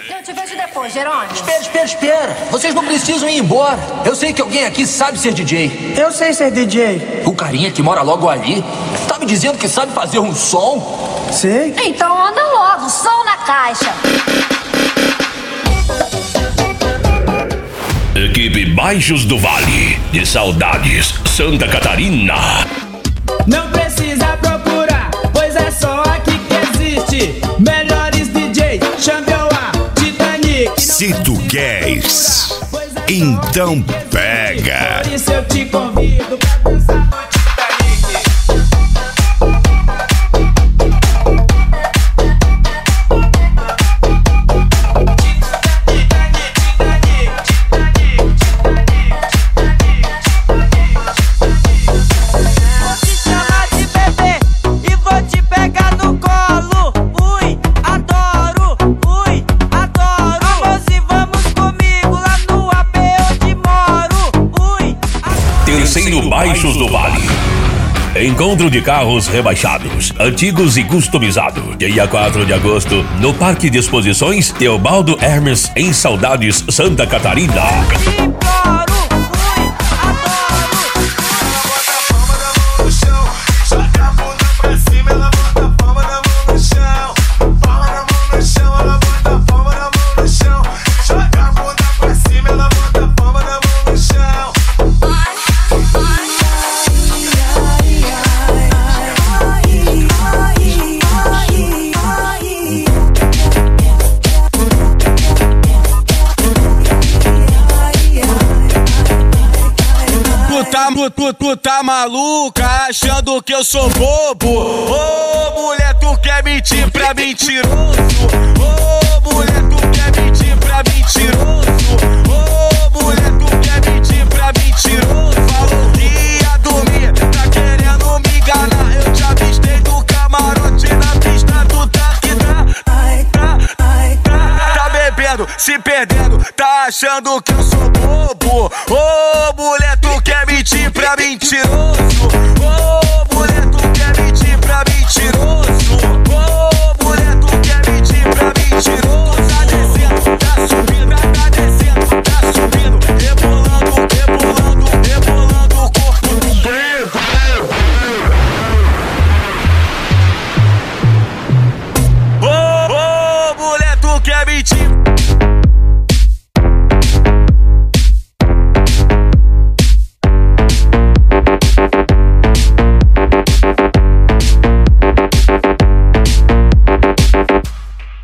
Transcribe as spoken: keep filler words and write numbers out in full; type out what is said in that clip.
Eu te vejo depois, Jerônimo. Espera, espera, espera. Vocês não precisam ir embora. Eu sei que alguém aqui sabe ser D J. Eu sei ser D J. O carinha que mora logo ali tá me dizendo que sabe fazer um som. Sei. Então anda logo, som na caixa. Equipe Baixos do Vale, de Saudades, Santa Catarina. Não precisa procurar, pois é só aqui que existe. Melhores D Js, Champion A, Titanic. Se tu queres, então pega. Por isso eu te convido pra dançar no Titanic. Terceiro Baixos do Vale. Encontro de carros rebaixados, antigos e customizados. Dia quatro de agosto, no Parque de Exposições Teobaldo Hermes, em Saudades, Santa Catarina. Tu, tu, tu tá maluca, achando que eu sou bobo? Ô, oh, mulher, tu quer mentir pra mentiroso? Ô, oh, mulher, tu quer mentir pra mentiroso? Ô, oh, mulher, tu quer mentir pra mentiroso? Falou que ia dormir, tá querendo me enganar. Eu te avistei do camarote na pista, tu tá que tá, tá, tá, tá bebendo, se perdendo, tá achando que eu sou bobo? Ô, oh, mulher, tu quer mentir pra mentiroso? Ô, oh, mulher, tu quer mentir pra mentiroso?